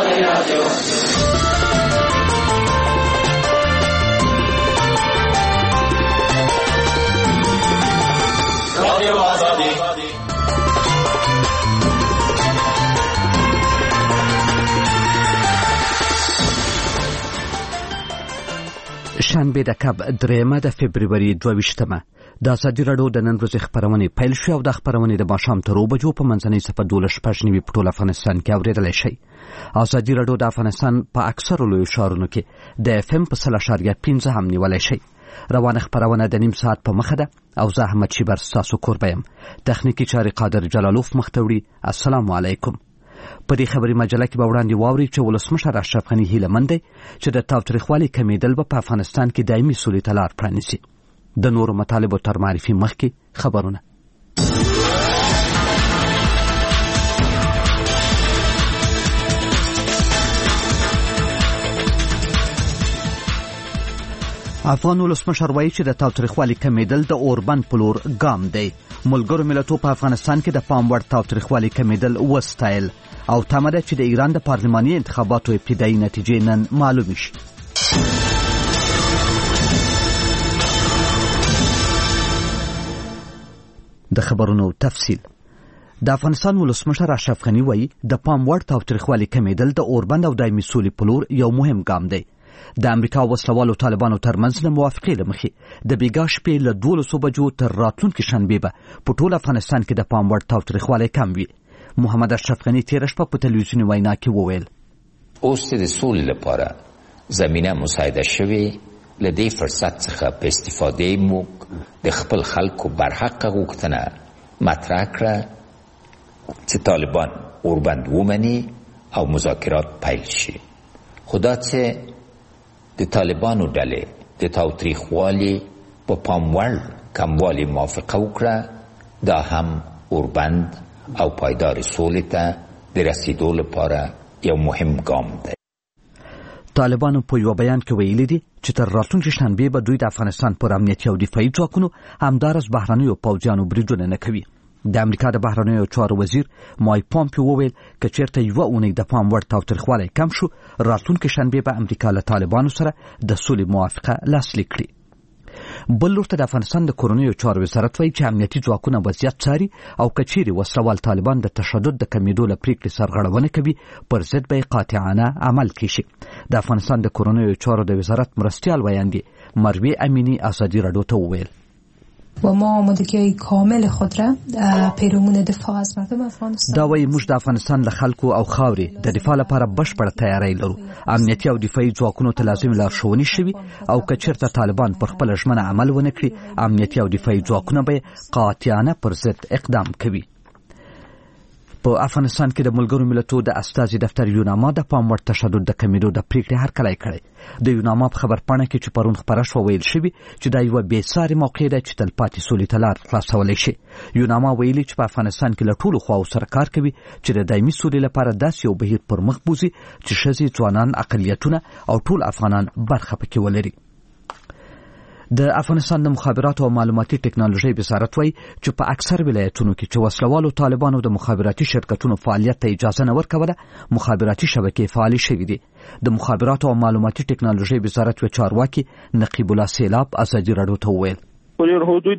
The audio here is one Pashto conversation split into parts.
شنبه د کب 3 د فبرवरी 22 د ازادي راډیو د نن ورځې خبرونه پیل شو او د خبرونه د ماښام تر 2 بجو په منځنۍ صفه 12:15 په ټول افغانستان کې اوریدلای شي. ازادي راډیو د افغانستان په اکثرو لویو ښارونو کې د FM په 0.5 هم نیولای شي. روانه خبرونه د نیم ساعت په مخه ده او زه احمد شیبر تاسو کوربم. تخنیکی چاري قادر جلالوف مختوړي. السلام علیکم. په دې خبري مجله کې به وړاندې واوري چې ولسمشر اشرف غني هیله مند دی چې د تاوتریخوالي کمیدل به په افغانستان کې دایمي سولې ته لار پرانیسي. د نورو مطالبو تر معرفي مخکې خبرونه. افغان ولسمشر وایي چې د تاوتریخوالي کمیدل د اوربند په لور ګام دی. ملګرو ملتونو په افغانستان کې د پام وړ تاوتریخوالي کمیدل وستایل او تمه ده چې د ایران د پارلماني انتخاباتو ابتدایي نتیجې نن معلومې شي. د خبرونو تفصیل. د افغانستان ولسمشر اشرف غني وایي د پام وړ تاوتریخوالي کمیدل د اوربند او دایمي سولې په لور یو مهم ګام دی. د امریکا وسلوالو طالبانو ترمنځ د موافقې له مخې د بیګا شپې له 12 بجو تر راتلونکي شنبې به په ټول افغانستان کې د پام وړ تاوتریخوالي کم وي. محمد اشرف غني تیر شپه په تلویزیوني وینا کې وویل اوس د سولې لپاره زمینه مساعده شوې، له دې فرصت څخه په استفادې موږ د خپل خلکو برحق غوښتنه مطرح کړه چې طالبان اوربند ومني او مذاکرات پیل شي. خدا چې د طالبانو ډلې د تاوتریخوالي په پام وړ کموالي موافقه وکړه، دا هم اوربند او پایدار سولې ته د رسیدو لپاره یو مهم ګام دی. طالبانو په یو بیان کې ویلي دي چې تر راتلونکي شنبې به دوی د افغانستان پر امنیتي او دفاعي ځواکونو همدارس بهرنیو پوځیانو بریدونه نه کوي. د امریکا د بهرنیو چارو وزیر مایک پامپیو وویل که چیرته یوه اونۍ د پام وړ تاوتریخوالی کم شو، راتلونکي شنبې به امریکا له طالبانو سره د سولې موافقه لاسلیک کړي. بل لور ته د افغانستان د کورنیو چارو وزارت وایي چې امنیتي ځواکونه وضعیت څاري او که چیرې وسلوال طالبان د تشدد د کمیدو له پریکړې سرغړونه کوي پر ضد به قاطعانه عمل کیشي. د افغانستان د کورنیو چارو د وزارت مرستیال ویاندې مروی امینی ازادي راډیو ته وویل و ما آمادگی کامل خود را پیرامون دفاع از مردم افغانستان. دا وایي موږ د افغانستان له خلکو او خاورې د دفاع لپاره بشپړه تیاری لرو. امنیتي او دفاعي ځواکونو ته لازمي لارښوونې شوي او که چېرته طالبان پر خپله ژمنه عمل ونه کړي، امنیتي او دفاعي ځواکونه به قاطعانه پر ضد اقدام کوي. په افغانستان کې د ملګرو ملتونو د استازي دفتر یوناما د پام وړ تشدد د کمیدو د پریکړې هرکلی کړی. د یوناما په خبرپاڼه کې چې پرون خپره شوه ویل شوي چې دا یوه بېسارې موقع ده چې تلپاتې سولې ته لار خلاصولی شي. یوناما ویلي چې په افغانستان کې له ټولو خواو سره کار کوي چې د دایمي سولې لپاره داسې یو بهیر پر مخ بوځي چې ښځې، ځوانان، اقلیتونه او ټول افغانان برخه پکې ولري. د افغانستان د مخابراتو او معلوماتي ټکنالوژۍ وزارت وایي چې په اکثر ولایتونو کې چې وسلوالو طالبانو د مخابراتي شرکتونو فعالیت ته اجازه نه ورکوله، مخابراتي شبکې فعالې شوې دي. د مخابراتو او معلوماتي ټکنالوژۍ وزارت یو چارواکي نقیب الله سیلاب ازادي راډیو ته وویل په حدود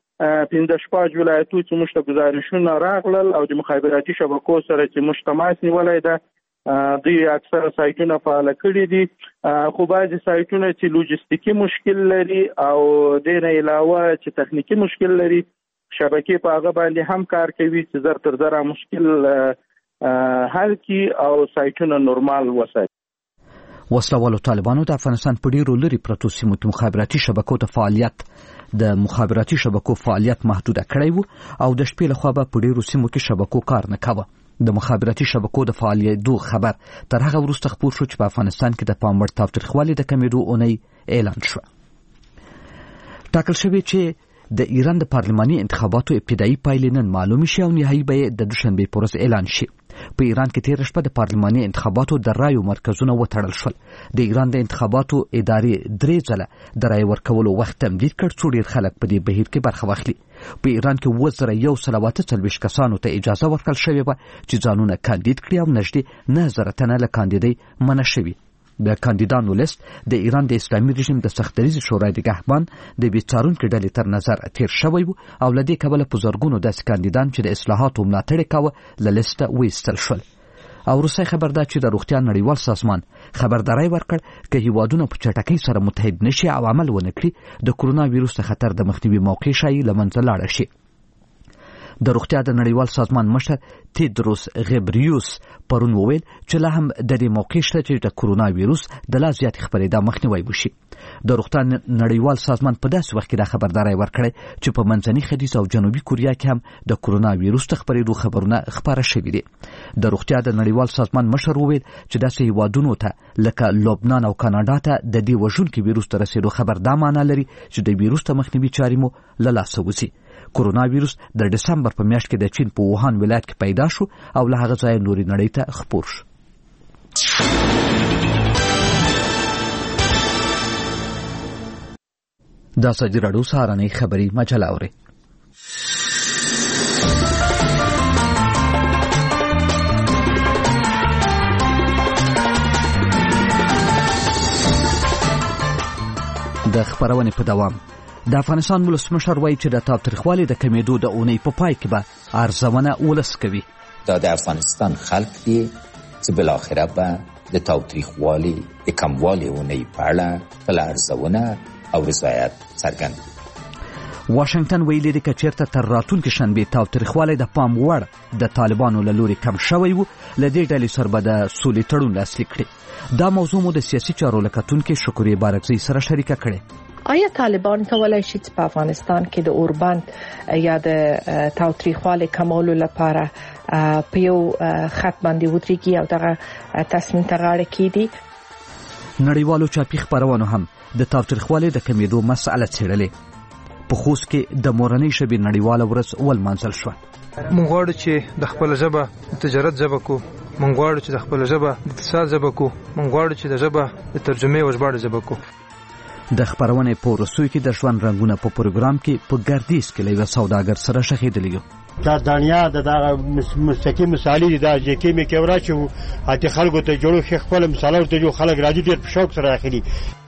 15 ولایتونو چې موږ ته ګزارشونه راغلل او د مخابراتي شبکو سره چې موږ تماس نیولی ده، دوی اکثره سایټونه فعال کړي دي، خو بعضې سایټونه چې لوجستیکي مشکل لري او دې نه علاوه چې تخنیکي مشکل لري، شبکې په هغه باندې هم کار کوي چې زر تر زره مشکل حل کړي او سایټونه نورمال وساتي. وسلوالو طالبانو د افغانستان په ډیرو لرې پرتو سیمو کې مخابراتي شبکو ته د مخابراتي شبکو فعالیت محدوده کړی و او د شپې لخوا به په ډیرو سیمو کې شبکو کار نه کاوه. د مخابراتي شبکو د فعالیتو خبر تر هغه وروسته خپور شو چې په افغانستان کې د پام وړ تاوتریخوالي د کمیدو اونۍ اعلان شوه. ټاکل شوی چې د ایران د پارلماني انتخاباتو ابتدایي پایلې نن معلومې شي او نهایي به د دوشنبې په ورځ اعلان شي. په ایران کې تېره شپه د پارلماني انتخاباتو د رایو مرکزونه وتړل شول. د ایران د انتخاباتو ادارې 3 ځله د رای ورکولو وخت تمدید کړ څو ډېر خلک په دې بهیر کې برخه واخلي. په ایران کې 2148 کسانو ته اجازه ورکړل شوې وه چې ځانونه کاندید کړي او نږدې 9000 تنه له کاندیدۍ منع شوي. د کاندیدانو لیست د ایران د اسلامي رژیم د سختدریځ شورای د نگهبان د بیڅارونکو ډلې تر نظر تیر شوی و او له دې کبله په زرګونو داسې کاندیدان چې د اصلاحاتو ملاتړ کاوه له لیسته وایستل شول. او روسي خبر دا چې د روغتیا نړیوال سازمان خبرداري ورکړ چې هیوادونه په چټکۍ سره متحد نشي او عمل ونه کړي د کورونا وایروس خطر د مخنیوي موقع شایي لمنځه لاړ شي. د روغتیا د نړیوال سازمان مشر تیدروس غبریوس پرون وویل چې لا هم د دې موقع شته چې د کورونا وایروس د لا زیات خپرېدا مخنیوي وشي. د روغتیا نړیوال سازمان په داسې وخت کې دا خبرداري ورکړې چې په منځني ختیځ او جنوبي کوریا کې هم د کورونا وایروس د خپرېدو خبرونه خبره شوي دي. د روغتیا د نړیوال سازمان مشر وویل چې داسې هیوادونو ته لکه لبنان او کاناډا ته د دې وژونکي وایروس ته رسېدو خبر دا معنا لري چې د وایروس ته مخنیوي چارې مو له لاسه وځي. کورونا وایروس د دسمبر په میاشت کې د چین په ووهان ولایت کې پیدا شو او له هغه ځایه نورې نړۍ ته خپور شو. دا ازادي راډیو سهارنۍ خبري مجله اوري. د خبرونې په دوام د افغانستان ولسمشر وایي چې د تاوتریخوالي د کمیدو د اونۍ په پای کې به ارزونه ولس کوي. دا د افغانستان خلک دي چې بالاخره به د تاوتریخوالي د کموالي اونۍ په اړه خپله ارزونه او رضایت څرګند. واشنگټن ویلي دی چې چېرته تر راتلونکې شنبې تاوتریخوالی د پام وړ د طالبانو له لوري کم شوی و له دې ډلې سره به د سولې تړون لاسلیک کړي. دا موضوع مو د سیاسي چارو له کتونکي شکورې بارکزۍ سره شریکه کړې. آیا طالبان کولای شي چې په افغانستان کې د اوربند یا د تاوتریخوالي کمولو لپاره په یو خط باندې ودرېږي او دغه تصمیم ته غاړه کېږدي؟ نړیوالو چاپي خپرونو هم د تاوتریخوالي د کمیدو مسأله څېړلې. په خوست کې د مورنۍ ژبې نړیواله ورځ ولمانځل شوه. موږ غواړو چې د خپل ژبه د تجارت ژبه کو، موږ غواړو چې د خپل ژبه د اقتصاد ژبه کو، موږ غواړو چې د ژبه د ترجمې او ژباړې ژبه کو. د خبرونې په وروستیو کې د ژوند رنګونه په پروګرام کې په ګردیز کې له یوه سوداګر سره ښخېدلی یو. دا دانیا د دغه مستقیم مثالي دي، دا جکې مې کې وراچو اته خلکو ته جوړو ښه خپل مثالو ته جو خلک راځي ډېر په شوق سره اخلي.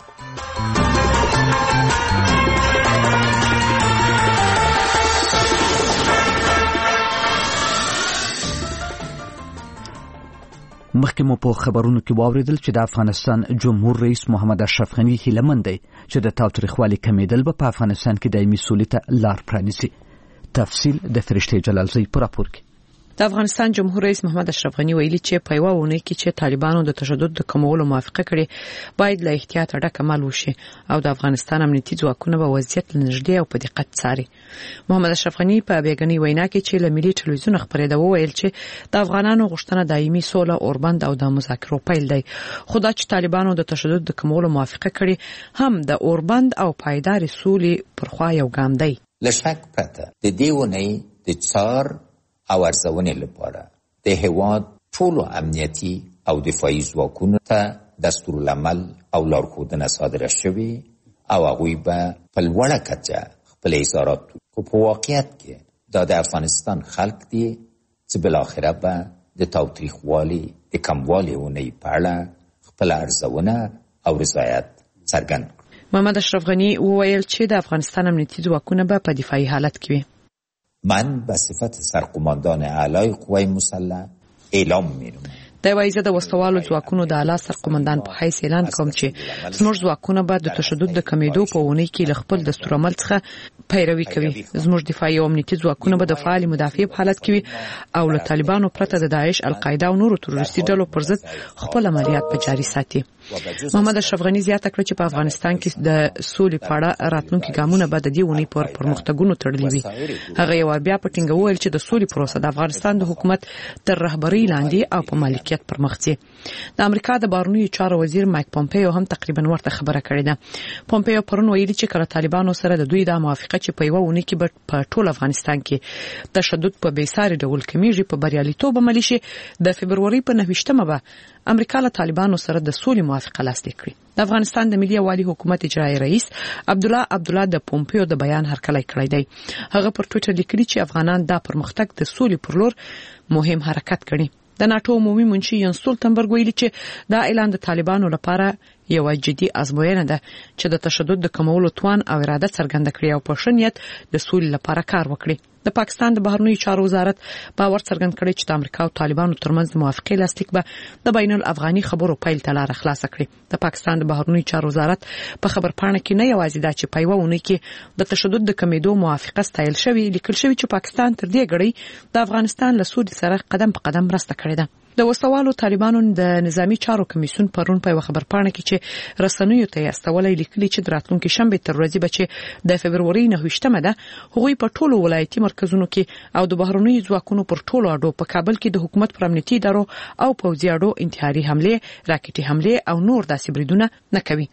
مخکې مو په خبرونو کې واوریدل چې د افغانستان جمهور رئیس محمد اشرف غني هیله مند دی چې د تاوتریخوالي کمیدل به په افغانستان کې دایمي سولې ته لار پرانیزي. تفصیل د فرشتې جلالزۍ په راپور کې. د افغانستان جمهور رئیس محمد اشرف غني ویلي چې په یوه اونۍ کې چې طالبانو د تشدد د کمولو موافقه کړې باید له احتیاط ډک عمل وشي او د افغانستان امنیتي ځواکونه به وضعیت له نږدې او په دقت څاري. محمد اشرف غني په بیاګنۍ وینا کې چې له ملي ټلویزیون خبرېده وویل چې د افغانانو غوښتنه دایمي سوله، اوربند او د مذاکرو پیل دی، خو دا چې طالبانو د تشدد د کمولو موافقه کړې هم د اوربند او پایدارې سولې پر خوا یو ګام دی. له شک پرته د دې اونۍ د څار او ارزونې لپاره د هېواد ټولو امنیتي او دفاعي ځواکونو ته دستورالعمل او لارښودنه صادره شوې او هغوی به په لوړه کچه خپل اظهارات خو په واقعیت کې دا د افغانستان خلک دي چې بالاخره به د تاوتریخوالي د کموالي اونۍ په اړه خپل ارزونه او رضایت څرګند کړي. محمد اشرف غني وویل چې د افغانستان امنیتي ځواکونه به په دفاعي حالت کې وي. من به صفت سرقماندان اعلای قوای مسلح اعلام می‌نمایم د وایزه د وسوالو ځواکونو د اعلی سرقمندان په حیث اعلان کوم چې زموږ ځواکونه به د تشدد د کمیدو په اونۍ کې له خپل دستورالعمل څخه پیروي کوي. زموږ دفاعي او امنیتي ځواکونه به د فعال مدافع په حالت کې وي او له طالبانو پرته د داعش، القاعده او نورو تروریستي ډلو پر ضد خپل عملیات په جاري ساتي. محمد اشرف غني زیاته کړه چې په افغانستان کې د سولې په اړه راتلونکي ګامونه به د دې اونۍ پر پرمختګونو تړلي وي. هغه یو بیا په ټینګه وویل چې د سولې پروسه د افغانستان د حکومت تر رهبرۍ لاندې او په مالکیت موقعیت پر مخ ځي. د امریکا د بهرنیو چارو وزیر مایک پومپیو هم تقریبا ورته خبره کړې ده. پومپیو پرون ویلي چې کله طالبانو سره د دوی د موافقه چې په یو ونه کې په ټول افغانستان کې تشدد په بیساري ډول کمیږي په بریالیتوب عملی شي، د فبرवरी په 9مه به امریکا له طالبانو سره د سولې موافقه لاسلیک کړي. د افغانستان د ملي یووالي حکومت اجرایی رئیس عبدالله د پومپیو د بیان هرکلی کړی دی. هغه پر ټوئیټر لیکلي چې افغانان دا پرمختګ د سولې پر لور مهم حرکت کړي. د ناتو عمومي منشي ینس ستولتنبرګ ویلي چې دا اعلان د طالبانو لپاره یو جدي ازموینه ده چې د تشدد د کمولو توان او اراده څرګنده کړي او په ښه نیت د سولې لپاره کار وکړي. د پاکستان د بهرنیو چارو وزارت باور څرګند کړی چې د امریکا او طالبانو ترمنځ د موافقې لاسلیک به د بین الافغاني خبرو پیل ته لار خلاص کړي. د پاکستان د بهرنیو چارو وزارت په خبرپاڼه کې نه یوازې دا چې په یو ونه کې د تشدد د کمیدو موافقه ستایل شوی، لیکل شوی چې پاکستان تر دې غړي د افغانستان له سولې سره قدم په قدم مرسته کړې ده. د وسوالو طالبانو د نظامی چارو کمیسیون پرون په خبرپاڼه کې چې رسنیو ته استولای لیکلي چې راتلونکي شنبه تر ورځې بچي د فبرवरी 9مه ده هغوی په ټولو ولایتي مرکزونو کې او د بهرنیو ځواکونو پر ټولو اډو په کابل کې د حکومت پر امنیتي ادارو او پوځي اډو انتحاري حمله، راکټي حمله او نور داسې بریدونه نه کوي.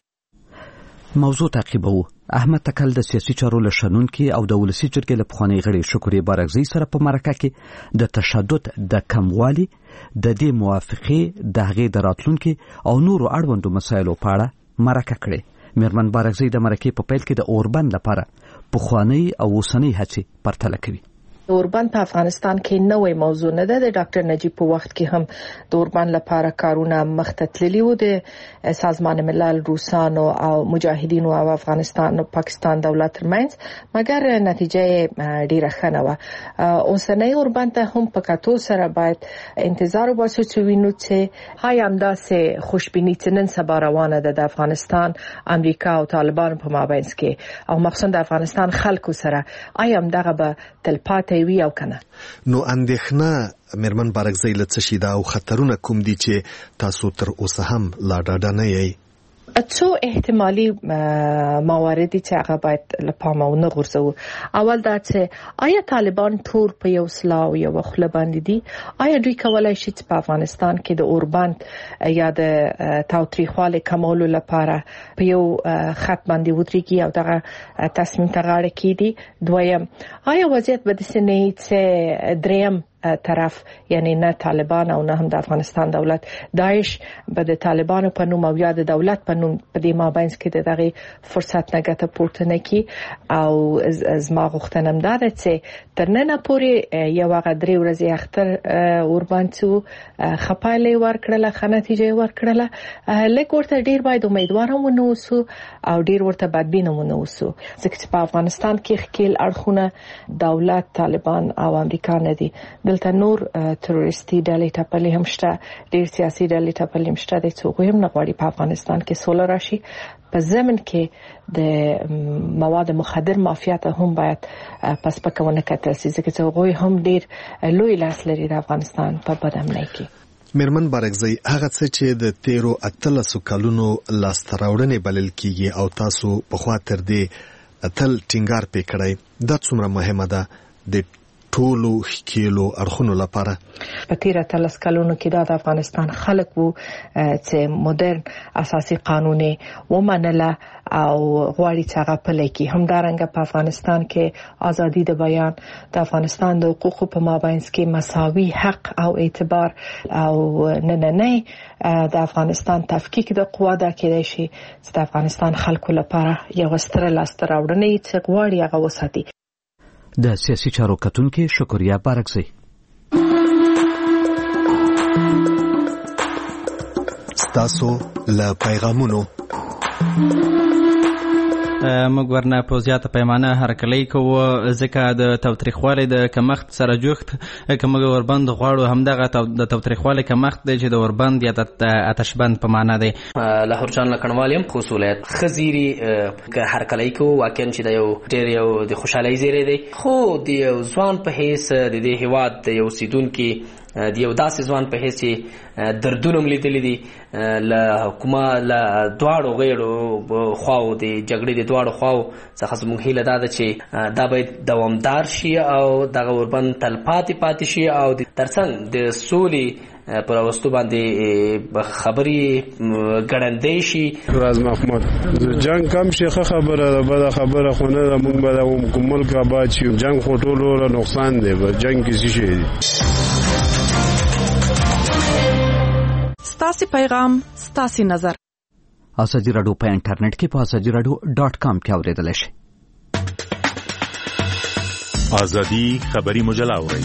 موضوع تعقیبو. احمد تکل د سیاسي چارو لشنونکي او د ولسی جرګې له پخوانی غړي شکري بارغزي سره په مرکه کې د تشدد د کموالي د دې موافقې د هغې د راتلونکي او نورو اړوندو مسایلو په اړه مرکه کړې. میرمن بارغزي د مرکې په پیل کې د اوربند لپاره پخوانی او اوسنۍ هڅې پرتله کوي. اوربند په افغانستان کې نوې موضوع نه ده. د ډاکټر نجیب په وخت کې هم د اوربند لپاره کارونه مخته تللي وو. د سازمان ملل، روسانو او مجاهدینو او افغانستان او پاکستان دولت ترمنځ، مګر نتیجه ډیره ښه نه وه. اوسنۍ اوربند ته هم په کتو سره باید انتظار وباسو چې وینو چې هاي همداسې خوشبیني چې نن سبا روانه ده د افغانستان، امریکا او طالبانو په مابینځ کې او مخصوصا د افغانستان خلکو سره آیا همدغه به تلپاتې وي او کنه. نو اندېښنه میرمن بارغزي له څه شي ده او خطرونه کوم دي چې تاسو تر اوسه هم لا ډاډه نه یې؟ څو احتمالي مواردی چې هغه باید له پامه ونه غورځوو. اول دا چې آیا طالبان ټول په یو سلا او یو خله باندې دي؟ آیا دوی کولای شي چې په افغانستان کې د اوربند یا د تاوتریخوالي کمولو لپاره په یو خط باندې ودرېږي او دغه تصمیم ته غاړه کېږدي؟ دویم، آیا وضعیت به داسې نه وي چې دریم طرف یعنی نه طالبان او نه هم د افغانستان دولت داعش به د طالبانو په نوم او یا د دولت په نوم په دې مابینځ کې د دغه فرصت نه ګټه پورته نه کړي؟ او زما غوښتنه هم دا ده چې تر ننه پورې یو هغه 3 ورځې اختر اوربند څو خپایلې ورکړله، ښه نتیجه ورکړله. لږ ورته ډیر باید امیدوار هم ونه اوسو او ډیر ورته بدبین هم ونه اوسو، ځکه چې په افغانستان کې ښکیل اړخونه دولت، طالبان او امریکا نه دي. دلته نور تروریستي ډلې ټپلې هم شته، ډېر سیاسي ډلې ټپلې هم شته چې هغوی هم نه غواړي په افغانستان کې سوله راشي. په ضمن کې د مواد مخدر مافیا ته هم باید پسپکه ونه کتل شي، ځکه چې هغوی هم ډېر لوی لاس لري د افغانستان په بدامنۍ کې. میرمن بارغزي، هغه څه چې د 13 کلونو لاسته راوړنې بلل کیږي او تاسو په خوا تر دې تل ټینګار پې کړی، دا څومره مهمه ده د ټولو ښکیلو اړخونو لپاره؟ په 13 کلونو کې د افغانستان خلک وو چې مدرن اساسي قانون ومنله او غواړي چې هغه پلی کړي. همدارنګه په افغانستان کې ازادي د بیان، د افغانستان د حقوقو په مابینځ کې مساوي حق او اعتبار او نننۍ د افغانستان تفکیک د قوا دا کېدای شي چې د افغانستان خلکو لپاره یو ستره لاسته راوړنه چې غواړي هغه وساتي. د سیاسي چارو کتونکي شکریا بارغزي. ستاسو له پیغامونو موږ ورنه په زیاته پیمانه هرکلی کوو، ځکه د تاوتریخوالي د کمښت سره جوخت که موږ اوربند غواړو همدغه د تاوتریخوالي کمښت دی چې د اوربند یا د آتشبند په معنا دی. لاهور جان لکڼوال یم، خوست ولایت خزيري که هرکلی کوو واقعا چې د یو ډېر یو د خوشحالۍ زیری دی، خو د یو ځوان په حیث د دې هیواد د یو اوسیدونکي د یو داسې ځوان په حیث چې دردونه هم لیدلي دي له حکومت له دواړو غیړو خواو د جګړې د دواړو خواو څخه زموږ هیله دا ده چې دا باید دوامدار شي او دغه اوربند تلپاتې پاتې شي او ترڅنګ د سولې پر واستو باندې خبري ګړندې شي. راز محمود جنگ کم شيخه خبره ده، بده خبره خو نه ده. موږ به د ملک آباد شي. جنگ خو ټولو نقصان دی. به جنگ کې څه شي دی. ستاسو پیغام ستاسو نظر. ازادي رادیو په انټرنیټ کې په azadiaradio.com کې اوریدل شي. ازادي خبري مجله اورئ.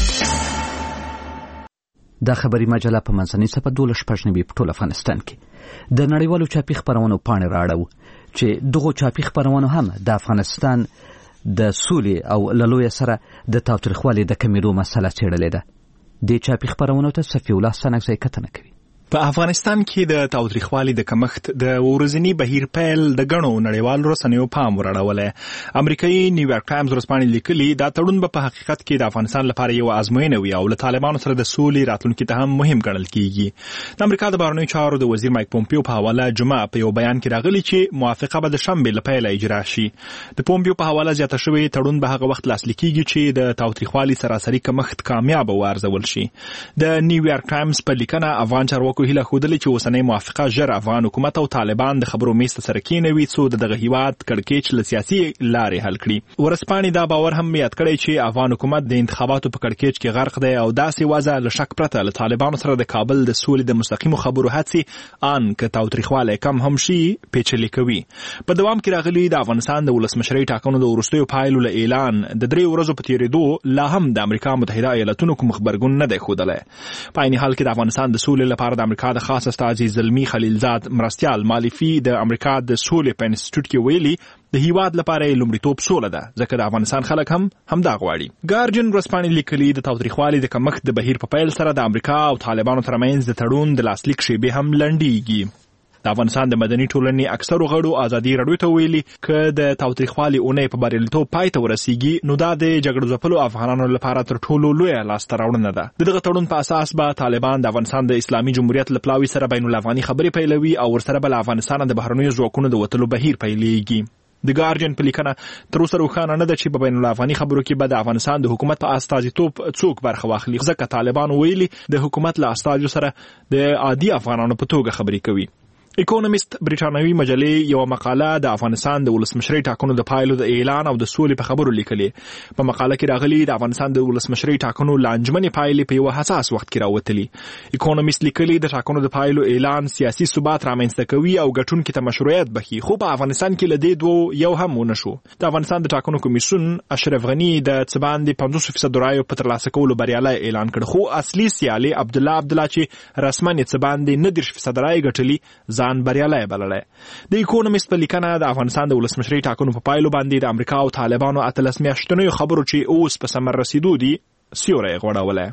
دا خبري مجله په منځنۍ صفحه 12 پښنوي په ټول افغانستان کې د نړیوالو چاپی خبرونو پاڼې راړو چې دغه چاپی خبرونو هم د افغانستان د سولې او لوی سره د تاوتریخوالي د کمیدو مسله څېړلې ده. د چاپی خبرونو ته صفي الله سنګزی کتنه کوي. په افغانستان کې د تاوتریخوالي د کمښت د ورځنی بهیر پیل د غنو نړیوال رسنیو پام وراړولې. امریکایي نیویارک ټایمز ورځپاڼې لیکلي دا تړون په حقیقت کې د افغانستان لپاره یو ازموینه وي او له طالبانو سره د سولې راتلونکي ته هم مهم ګڼل کیږي. د امریکا د بهرنیو چارو د وزیر مایک پومپیو په حواله جمعه په یو بیان کې راغلی چې موافقه به د شنبې له پیله اجرا شي. د پومپیو په حواله زیاته شوی تړون به هغه وخت لاسلیک کیږي چې د تاوتریخوالي سراسري کمښت کامیاب وارزول شي. د نیویارک ټایمز په لیکنه افغان چارواکو هیله خوده چې اوسنۍ موافقه ژر افغان حکومت او طالبان د خبرو میز ته سره کېنوي څو دغه هیواد کړکېچ له سیاسي لارې حل کړي. ورځپاڼې دا باور هم یاد کړی چې افغان حکومت د انتخاباتو په کړکېچ کې غرق دی او داسې وضع له شک پرته له طالبانو سره د کابل د سولې د مستقیمو خبرو هڅې ان که تاوتریخوالی کم هم شي پیچلې کوي. په دوام کې راغلي د افغانستان د ولسمشرۍ ټاکنو د وروستیو پایلو له اعلان د 3 ورځو په تېرېدو لا هم د امریکا متحده ایالاتونو کوم خبرګون نه دی ښودلی. په عین حال کې د افغانستان د سولې لپاره د امریکا د خاص استازي زلمی خلیلزاد مرستیال مالفي د امریکا د سولې په انسټیټیوټ کې ویلي د هیواد لپاره لومړیتوب سوله ده ځکه د افغانستان خلک هم دا غواړي. ګارجن ورځپاڼې لیکلي د تاوتریخوالي د کمښت د بهیر په پیل سره د امریکا او طالبانو ترمنځ د تړون د لاسلیک شیبې هم لنډیږي. د افغانستان د مدني ټولنې اکثرو غړو ازادي رادیو ته ویلي که د تاوتریخوالي اونۍ په بریالیتوب پای ته ورسیږي نو دا د جګړو ځپلو افغانانو لپاره تر ټولو لویه لاسته راوړنه ده. دغه تړون په اساس به طالبان د افغانستان د اسلامي جمهوریت له پلاوي سره بین الافغاني خبرې پیلوي او ورسره به له افغانستان د بهرنیو ځواکونو د وتلو بهیر پیلېږي. د ګارجن په لیکنه تر اوسه روښانه نه ده چې په بین الافغاني خبرو کې به د افغانستان د حکومت په استازیتوب څوک برخه واخلي ځکه طالبان ویلي د حکومت له استازو سره د عادي افغانانو په توګه خبرې کوي. اکونومیست برټانوي مجلې یو مقاله د افغانستان د ولسمشرۍ ټاکنو د پایلو د اعلان او د سولې په خبرو لیکلې. په مقاله کې راغلي د افغانستان د ولسمشرۍ ټاکنو لانجمنې پایلې په یو حساس وخت کې راوتلي. اکونومیست لیکلي د ټاکنو د پایلو اعلان سیاسي ثبات رامنځته کوي او ګټونکو ته مشروعیت بخي خو په افغانستان کې لدې دوه یو هم ونه شو. د افغانستان د ټاکنو کمیسیون اشرف غنی د څباندې 50% رایو په ترلاسه کولو بریالی اعلان کړ خو اصلي سیالي عبدالله چې رسماً څباندې 90% رای ګټلي ځان بریالی بللی. د اکونومیست په لیکنه د افغانستان د ولسمشرۍ ټاکنو په پایلو باندې د امریکا او طالبانو 18 میاشتنیو خبرو چې اوس په ثمر رسیدو دي سیوری غوړولی.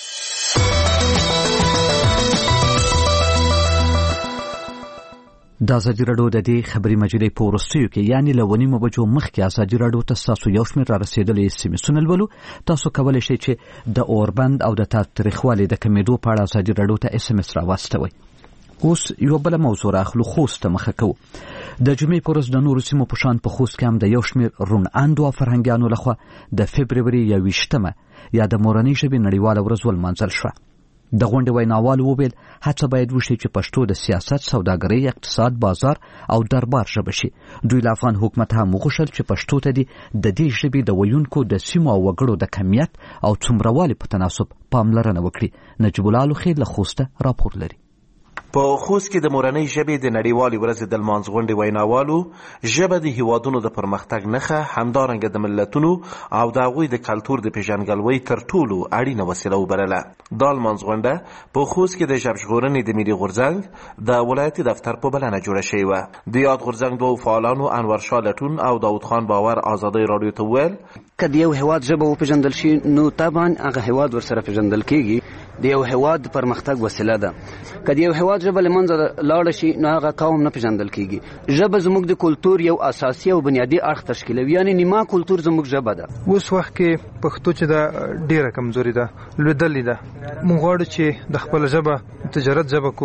د ازادي رادیو د دې خبري مجلې په وروستیو کې یعنی له 9 بجو مخکې ازادي رادیو ته تاسو یو شمېر را رسیدلي سیمسونه لولو. تاسو کولی شئ چې د اوربند او د تاوتریخوالي د کمیدو په اړه ازادي رادیو ته SMS را واستوئ. اوس یو بل موضوع راخلو خوست ته مخه کوو. د جمعې په ورځ د نورو سیمو په شان په خوست کې هم د یو شمېر روڼ اندو او فرهنګیانو لخوا د فبروري 21 یا د مورنۍ ژبې نړیواله ورځ ولمانځل شوه. د غونډې ویناوال وویل هڅه باید وشي چې پښتو د سیاست، سوداګرۍ، اقتصاد، بازار او دربار ژبه شي. دوی له افغان حکومت هم وغوښتل چې پښتو ته د دې ژبې د ویونکو د سیمو او وګړو د کمیت او څومروالي په تناسب پاملرنه وکړي. نجیب الله لوخیل له خوسته راپور لري. په خوست کې د مورنۍ ژبې د نړیوالې ورځې د لمانځ غونډې ویناوالو ژبه د هیوادونو د پرمختګ نښه، همدارنګه د ملتونو او د هغوی د کلتور د پیژندګلوۍ تر ټولو اړینه وسیله وبلله. دا لمانځ غونډه په خوست کې د ژبژغورنې د ملي غورځنګ د ولایتي دفتر په بلنه جوړه شوې وه. د یاد غورځنګ دوو فعالانو انور شاه لټون او داود خان باور ازادۍ راډیو ته وویل که د یو هیواد ژبه وپېژندل شي نو طبعا هغه هیواد ورسره پېژندل کېږي. د یو هیواد د پرمختګ وسیله ده. که د یو هیواد ژبه له منځه لاړه شي نو هغه قوم نه پېژندل کېږي. ژبه زموږ د کلتور یو اساسي او بنیادي اړخ تشکیلوي، یعنې نیمه کلتور زموږ ژبه ده. اوس وخت کې پښتو چې ده ډېره کمزوري ده، لوېدلې ده. موږ غواړو چې د خپله ژبه تجارت ژبه کو،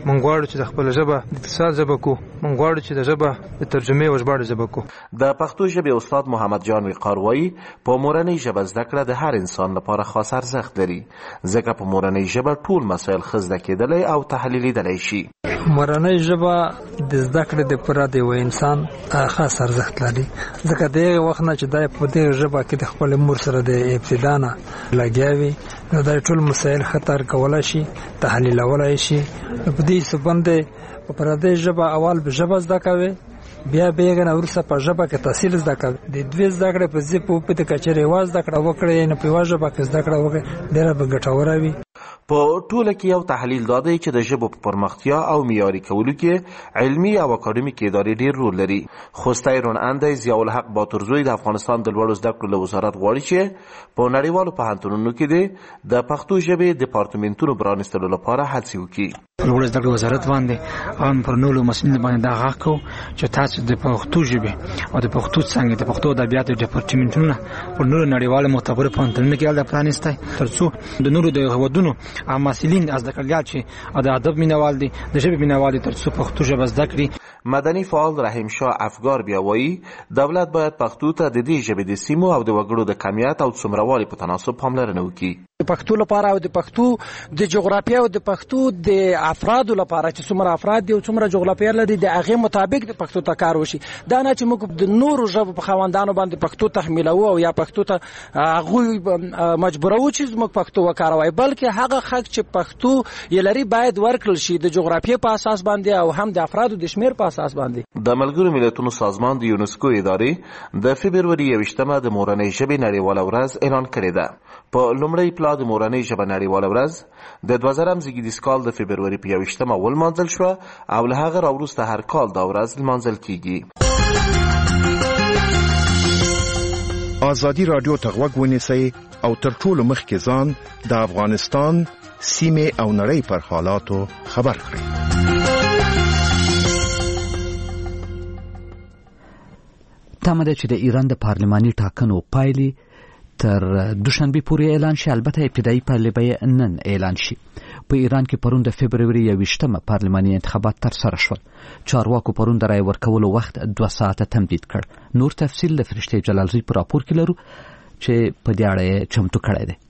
مونږ غواړو چې د خپل ژبه د اتصال ژبه کو، مونږ غواړو چې د ژبه د ترجمې او ژباړې ژبه کو. د پښتو ژبې استاد محمد جان وقار وایي په مورنۍ ژبه زده کړه د هر انسان لپاره خاص ارزښت لري، ځکه په مورنۍ ژبه ټول مسایل ښه زده کېدلی او تحلیلیدلی شي. مورنۍ ژبه د زده کړې دپاره د یو انسان خاص ارزښت لري، ځکه د هغې وخت نه چې دا په دې ژبه کې د خپلې مور سره د ابتدا نه لګیا وي، نو دا ټول مسایل ښه درک کولی شي، تحلیلولی شي. په دې حساب باندې په پردۍ ژبه اول به ژبه زده کوي، بیا به نه ورسره په ژبه کې تحصیل زده کوي. د دوی زده کړې په ځای په دې کچېرې واز زده کړه وکړي، نه په ژبه کې زده کړه وکړي، ډېره به ګټوره وي. په ټوله کې یو تحلیل دا دی چې د ژبو په پرمختیا او معیاري کولو کې علمي او اکاډمیک ادارې ډېر رول لري. خوستی روناندی ضیاء الحق باتورزوی د افغانستان د لوړو زده کړو له وزارت غواړي چې په نړیوالو پوهنتونونو کې د پښتو ژبې ډیپارټمنټونو پرانیستلو لپاره هڅې وکړي. لوړو زده کړو وزارت باندې هم پر نورو مسؤلینو باندې دا غږ کوو چې تاسو د پښتو ژبې او د پښتو څانګې د پښتو ادبیاتو ډیپارټمنټونه پر نورو نړیوالو معتبرو پوهنتونونو کې هلته پرانیستی، تر څو د نورو د هېوادونو مسؤلین از دکړیال چې د ادب مینوال دي، د ژبې مینوال دي، تر څو پښتو ژبه زده کړي. مدني فعال رحیم شاه افګار بیا وایي دولت باید پښتو ته د دې ژبې د سیمو او د وګړو د کمیت او څومروالي په تناسب پاملرنه وکړي. د پښتو لپاره او د پښتو د جغرافیه او د پښتو د افرادو لپاره چې څومره افراد دي او څومره جغرافیه لري د هغې مطابق د پښتو ته کار وشي. دا نه چې موږ د نورو ژبو په خاوندانو باندې پښتو تحمیلوو او یا پښتو ته هغوی مجبوروو چې زموږ پښتو وکاروي، بلکې هغه حق چې پښتو یې لري باید ورکړل شي د جغرافیې په اساس باندې او هم د افرادو د شمېر په اساس باندې. د ملګرو ملتونو سازمان د یونسکو ادارې د فبروري 21 د مورنۍ ژبې نړیواله ورځ اعلان کړې ده. په لومړی پلا د مورنۍ ژبه نړیواله ورځ د 2000 زیږدیز کال د فبروري په 21 ولمانځل شوه او له هغه راوروسته هر کال دا ورځ لمانځل کیږي. ازادي رادیو ته غوږ ونیسئ او تر ټولو مخکې ځان د افغانستان سیمې او نړۍ پر حالاتو خبر کړئ. تمه ده چې د ایران د پارلماني ټاکنو پایلې تر دوشنبه پورې اعلان شي، البته ابتدایي پایلې به نن اعلان شي. په ایران کې پرون د فبروري 21 پارلماني انتخابات ترسره شول. چارواکو پرون د رای ورکولو وخت 2 ساعته تمدید کړ. نور تفصیل د فرشته جلالزی په راپور کې لرو چې په دې اړه چمتو کړی دی.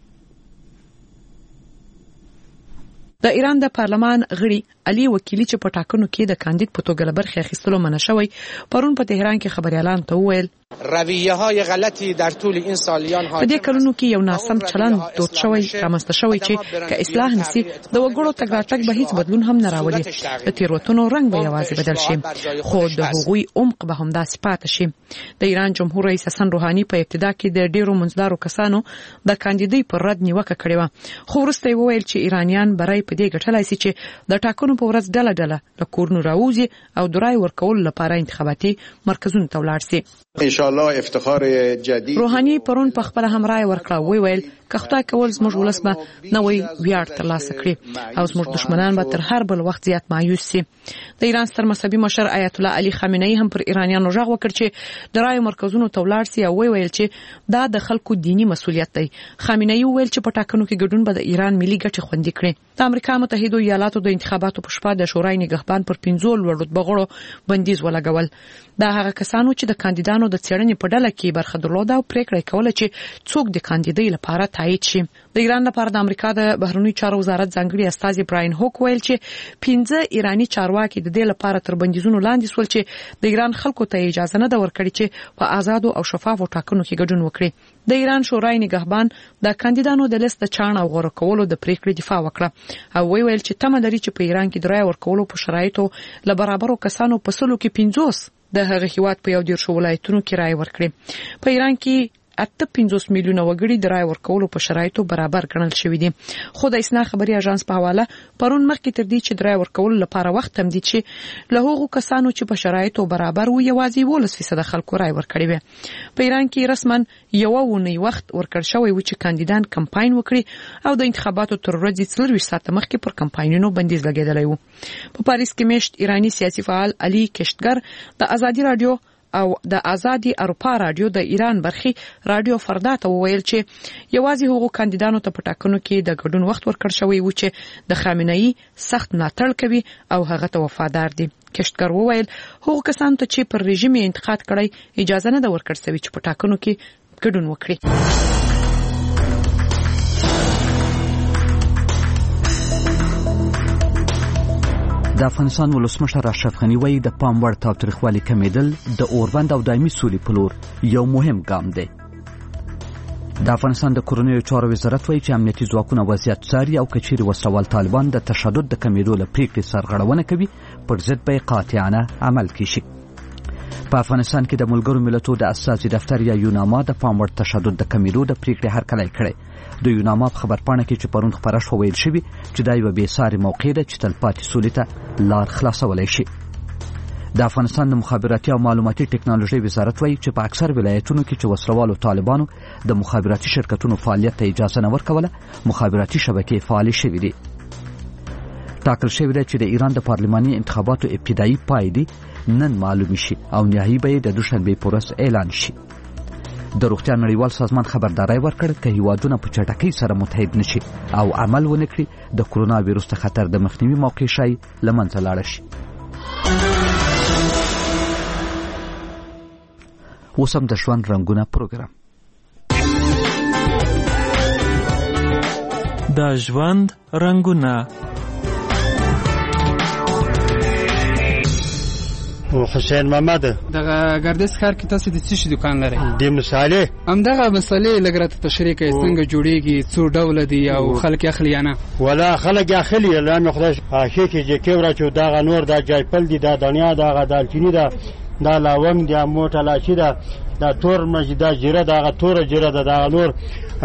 د ایران د پارلمان غړي علي وکیلی چې په ټاکنو کې د کاندید په توګه برخه اخیستلو منع شوی، پرون په تهران کې خبريالان ته وویل رویه‌های غلطی در طول این سالیان په دې کلونو کې یو ناسم چلند دود شوی رامنځته شوی چې که اصلاح نشي د وګړو تګ راتګ به هیڅ بدلون هم نه راولي. د تیروتنو رنګ به یوازې بدل شي، خو د هغوی عمق به هم داسې پاتې شي. د ایران جمهور رئیس حسن روحاني په ابتدا کې د ډیرو منځدارو کسانو د کاندیدۍ پر رد نیوکه کړې و، خو وروسته وویل چې ایرانیان برای په دې ګټلای شي چې د ټاکنو په ورځ ډله ډله له کورونو راوځي او د رای ورکولو لپاره انتخاباتي مرکزونو ته ولاړ شي. انشاءالله افتخار جدید. روحاني پرون په خپل هم رای ورکړه، ویل که خدای کول زموږ ولس به نوې ویاړ ترلاسه کړي او زموږ دشمنان به تر هر بل وخت زیات مایوس شي. د ایران ستر مذهبي مشر آیت الله علي خامنه‌ای هم پر ایرانیانو غږ وکړ چې د رای مرکزونو ته ولاړ شي او ویل چې دا د خلکو دینی مسؤلیت دی. خامنه‌ای ویل چې په ټاکنو کې ګډون به د ایران ملي ګټې خوندي کړي. د امریکا متحده ایالاتو د انتخاباتو په شپه د شورای نگهبان پر 15 لوړ رتبه غړو بندیز ولګول. دا هغه کسانو چې د کاندیدانو د څېړنې په ډله کې برخه درلوده او پریکړه کوله چې څوک د کاندیدۍ لپاره تایید شي. د ایران لپاره د امریکا د بهرنیو چارو وزارت ځانګړي استازي براین هوک ویل چې 15 ایرانی چارواکي د دې لپاره تر بندیزونو لاندې سول چې د ایران خلکو ته اجازه نه ده ورکړي چې په آزادو او شفافو ټاکنو کې ګډون وکړي. د ایران شورای نگهبان د کاندیدانو د لیست چاڼ او غوړه کولو د پریکړې دفاع وکړه او ویل چې تمه لري چې په ایران کې د رای ورکولو په شرایطو له برابرو کسانو په سلو کې 50 د هغه هیواد په 14 ولایتونو کې رای ورکړي. په ایران کې 58 میلیونه وګړي د رای ورکولو په شرایطو برابر ګڼل شوی دي. خو د اسنا خبري اژانس په حواله پرون مخکې تر دې چې د رای ورکولو لپاره وخت تمدید شي له هغو کسانو چې په شرایطو برابر وي یوازې 18% خلکو رای ورکړي وي. په ایران کې رسما یو ونی وخت ورکړ شوی و چې کاندیدان کمپاین وکړي او د انتخاباتو تر ورځې 24 ساعته مخکې پر کمپاینونو بندیز لګیدلی و. په پاریس کې میشت ایرانی سیاسي فعال علي کشتګر د ازادي رادیو او د آزادي اروپا رادیو د ایران برخي رادیو فردا ته وویل چې یوازې هغو کاندیدانو ته په ټاکنو کې د ګډون وخت ورکړ شوی و چې د خامنه‌ای سخت ملاتړ کوي او هغه ته وفادار دي. کشتکر وویل هغو کسانو ته چې پر رژیم انتقاد کړی اجازه نه ده ورکړل شوې چې په ټاکنو کې ګډون وکړي. د افغانستان ولسمشر اشرف غنی وایي د پام وړ تاوتریخوالي کمیدل د اوربند او دایمي سولې په لور یو مهم ګام دی. د افغانستان د کورنیو چارو وزارت وایي چې امنیتي ځواکونه وضعیت څاري او کچېرې وسوال طالبان د تشدد د کمیدو له پریکړې سرغړونه کوي پر ضد به قاطعانه عمل کیږي. په افغانستان کې د ملګرو ملتونو د اساسي دفتر یا یوناما د پام وړ تشدد د کمیدو د پریکړې هرکلی کړی. د یوناما په خبرپاڼه کې چې پرون خپاره شوه ویل شوي چې دا یوه بېسارې موقع ده چې تلپاتې سولې ته لار خلاصولی شي. د افغانستان د مخابراتي او معلوماتي ټکنالوژي وزارت وایي چې په اکثر ولایتونو کې چې وسلوالو طالبانو د مخابراتي شرکتونو فعالیت ته اجازه نه ورکوله مخابراتي شبکې فعالې شوې دي. ټاکل شوې ده چې د ایران د پارلماني انتخاباتو ابتدایي پای دی نن معلوم شي او نهایي به د دوشنبې په ورځ اعلان شي. د روغتیا نړیوال سازمان خبرداری ورکړ که هیوادونه په چټکۍ سره متحد نشي او عمل ونه کړي د کرونا ویروس ته خطر د مخنیوي موقع شای له منځه لاړه شي. اوس هم د ژوند رنګونه پروګرام. د ژوند رنګونه حسین محمد دغه ګردس ښار کې تاسو د څه شي دکان لرئ؟ د مصالح همدغه مصالح لږ راته تشریح کوئ څنګه جوړیږي څو ډوله دي او خلک اخلي یا نه؟ ولا خلک اخلي لانه خدای شي کې چې کیورا چې دغه نور د جایپل دي د دنیا دغه دالچینی ده دا لاوم دی موټه لاشي ده دا تور مجدا جره دغه تور جره ده دا نور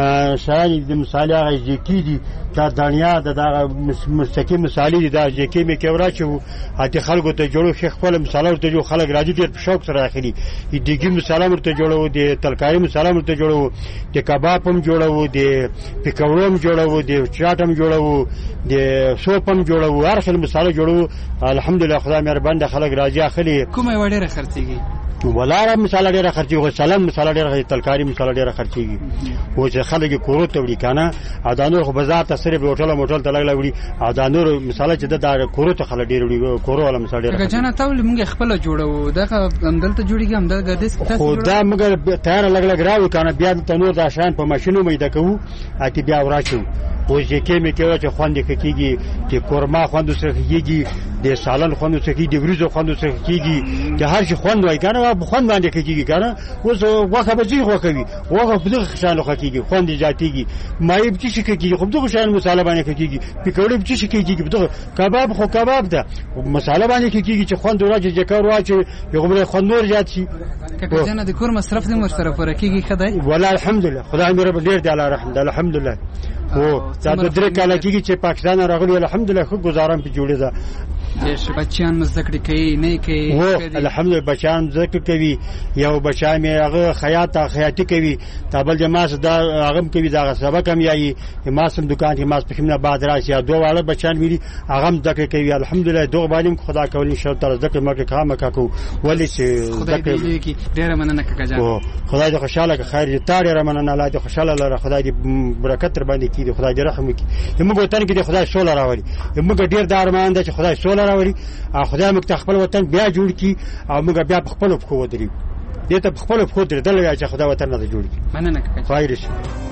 شای د مصالح غږی دي دا دنیا دغه مستقیم مصالح دي دا چې کې کیورا چې اته خلکو ته جوړو شیخ خپل مصالح ته جو خلک راځي ډیر په شوق سره اخلي دیګي مصالح ورته جوړو دي ترکاری مصالح ورته جوړو د کباب هم جوړو دي پکوړم جوړو دي چاټم جوړو دي سوپم جوړو هر خل مصالح جوړو الحمدلله خدای مهربان د خلک راځي اخلي کومه وړه خرڅيږي ولاره مصالح ډیره خرچيږي سلام مصالح ډیره تلکاری مصالح ډیره خرچيږي او چې خلک کورو ته وړي کنه اذانور خو بازار ته صرف هوټل موټل ته لګلا وړي اذانور مصالح چې د کورو ته خلک ډیر وړي کورو ولا مصالح ډیره جنا تاول موږ خپل جوړو دغه همدلته جوړیږي همدغه ګردس تاسو خو دا موږ تیار لګلا راو کنه بیا د تنور د شان په ماشينو مې دکو اتی بیا وراشو او چې کې مې کې چې خوند کېږي چې کورما خوند سره کېږي د سالن خوند سره کېږي د وریجو خوند سره کېږي چې هر شي خوند وای کنه خوند باندې کېږي کنه اوس واخه به ځي خو کوي واخه په دغه شان خو کېږي خوند جاتيږي مای به چې کېږي خو دغه شان مصالحه باندې کېږي پکوړې به چې کېږي دغه کباب خو کباب ده مصالحه باندې کېږي چې خوند راځي چې کار واچي یو بل خوند نور جات شي که جنا د کور مصرف دې مر سره کېږي خدای ولا الحمدلله خدای مې رب ډیر دی الله رحم الحمدلله او دا د درې کال کېږي چې پاکستان راغلی الحمدلله خو گزارم په جوړه ده چې بچیان مزدکړي کوي نه کوي الحمدلله بچیان ذکر کوي یو بچای مې هغه خیاطي کوي تابل جماس دا هغه کوي دا سبق هم یایي ماسم دکان کې ماس پخمنه بعد راشي دوه واړه بچیان ویلي هغه ذکر کوي الحمدلله دوه باندې خدا کول ان شاء الله تعالی ذکر مکه کامه کو ولې چې ذکر کې ډېر مننه کاجا خدای دې خوشاله که خیر دې تاړي مننه الله دې خوشاله لره خدای دې برکت تر باندې کړي خدای دې رحم وکړي موږ وطن کې دې خدای سوله راوړي موږ ډېر دارمان ده چې خدای سوله راوړي خدای موږ خپل وطن بیا جوړ کړي او موږ بیا په خپل پخو ودرې دې ته په خپل پخو درېدل چې خدای وطن نه جوړ کړي مننه خیر شي.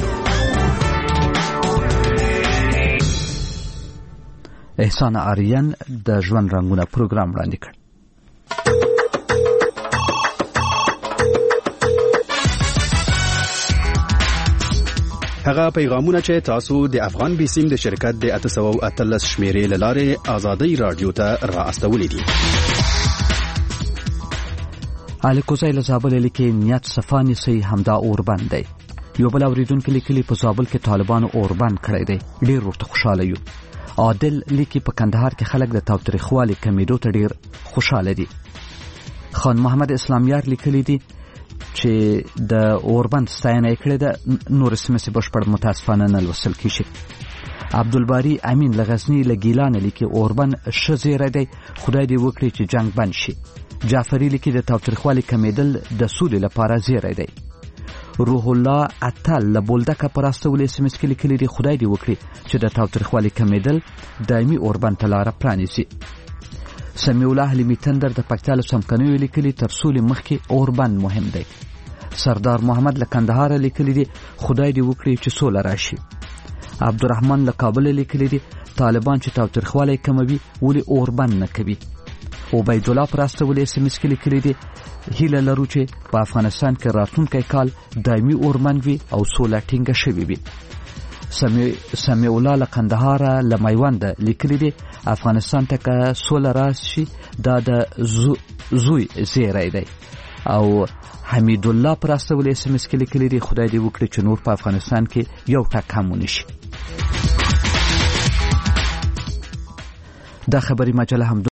احسان آریان د ژوند رنګونه پروګرام وړاندې کړ. هغه پیغامونه چې تاسو د افغان بیسیم د شرکت د 813 شمیرې لاره آزادۍ رادیو ته را استولې دي. علي کوزای له زابل لیکي نیت صفانی سي همدا اوربند دی. یو بل اوریدونکو لیکلي په زابل کې طالبانو اوربند کړی دی ډیر ورته خوشاله یو. عادل لیکي په کندهار کې خلک د تاوتریخوالي کمیدو ته ډیر خوشاله دي. خان محمد اسلامیار لیکلي دي چې د اوربند ستاینه کړې ده نور سمسي بشپړ متاسفانه نه لوستل کیږي. عبدالباری امین لغزنی لګیلان لیکي اوربند شزیره دی خدای دې وکړي چې جنگ بند شي. جعفری لیکي د تاوتریخوالي کمیدل د سولې لپاره زیری دی. روح الله اتل له بولدکه پر استولې SMS کې لیکلي دي خدای دې وکړي چې د تاوتریخوالي کمیدل دایمي اوربند ته لاره پرانیسي. سمیع الله حلیمي تندر د پکتیا له څمکنیو لیکلي تر سولې مخکې اوربند مهم دی. سردار محمد له کندهار لیکلي دي خدای دې وکړي چې سوله راشي. عبدالرحمن له کابل لیکلي دي طالبان چې تاوتریخوالی کموي ولې اوربند نه کوي. عبید الله پر استولې SMS کې لیکلي دي هیله لرو چې په افغانستان کې راتلونکی کال دایمي اوربند وي او سوله ټینګه شوې وي. سمیع الله له کندهار له میوند لیکلي دي افغانستان ته که سوله راشي دا د زوی زیری دی. او حمید الله پر استولې SMS کې لیکلي دي خدای دې وکړي چې نور په افغانستان کې یو ټک هم ونشي. دا خبري مجله هم